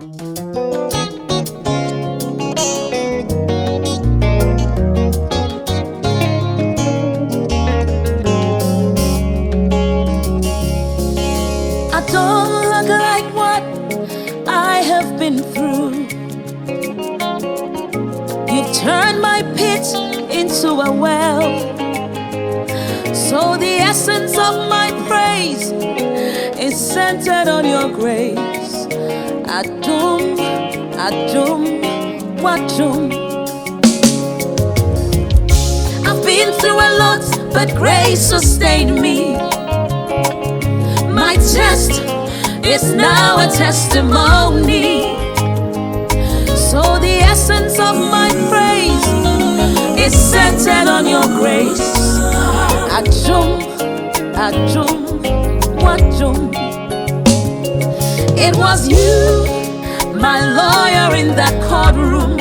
I don't look like what I have been through. You've turned my pit into a well. So the essence of my praise is centered on your grace. Adum, Adum, Wadum. I've been through a lot, but grace sustained me. My test is now a testimony. So the essence of my praise is centered on your grace. Adum, Adum, Wadum. It was you, my lawyer in that courtroom.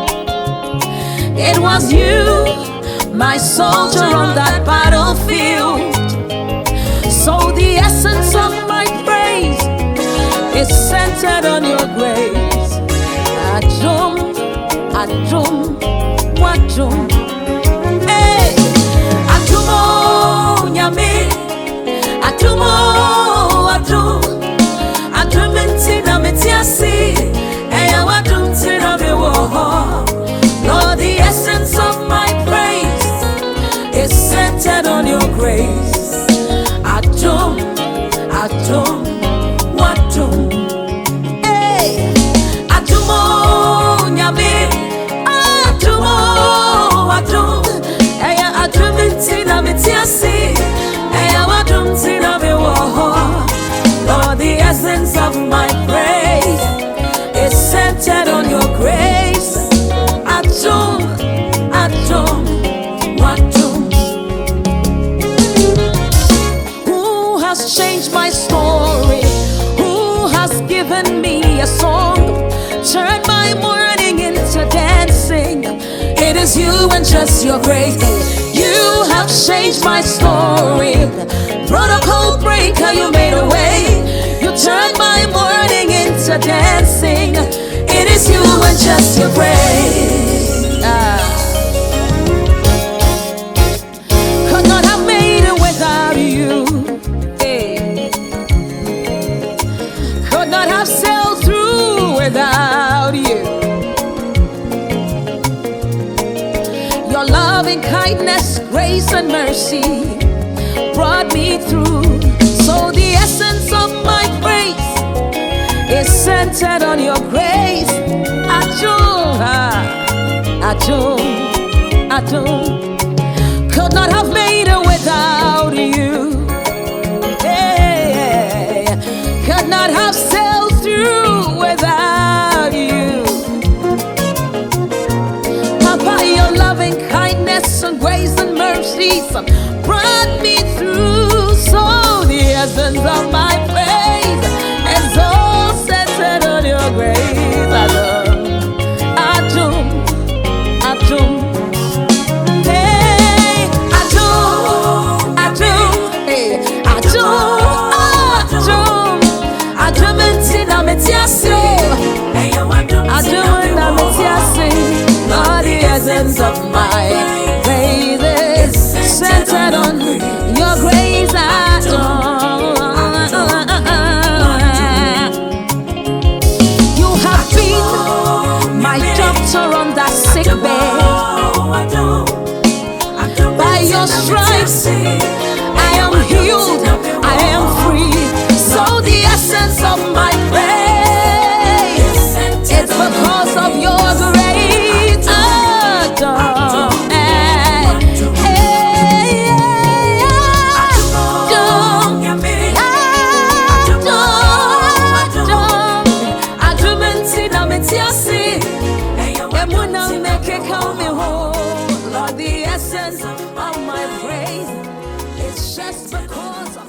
It was you, my soldier on that battlefield. So the essence of my praise is centered on your grace. Adum, Adum, Wadum. Hey, Adumo, Nyame, Adumo, Adum, Adum intina metiasi, Eya Wadum tina mewoho. Lord, the essence of my praise is centered on your grace. Adum, Adum, Wadum. Hey, Adumo, Nyame, Adumo, Wadum. Eya Adum intina metiasi, Eya Wadum tina mewoho. Lord, the essence of my praise is centered on your grace. Adum, Adum, Wadum. Who has changed my story? Who has given me a song? Turned my mourning into dancing. It is you and just your grace. You have changed my story. Protocol breaker, you made a way. You turned my mourning into dancing. It is you and just your grace. Could not have made it without you. Hey. Could not have sailed through without you. Your loving kindness, grace and mercy brought me through. So the essence of my praise is centered on your grace. Adum, Adum, Adum. Could not have made it without you. Hey, could not have sailed through without you. Papa, your loving kindness and grace and mercy brought me through. So the essence of my praise is all centered on your grace. Adum, Adum, Adum. Hey, Adum, Adum, hey, Adum, Adum, Adum intina metiasi, Adum intina metiasi. Lord, the essence of my praise is centered on your grace. Adum. You have been my doctor on that sick bed. By your stripes, I am healed, I am free. So the essence of my praise, it's because of your grace. Adum, Lord, the essence of my praise is just because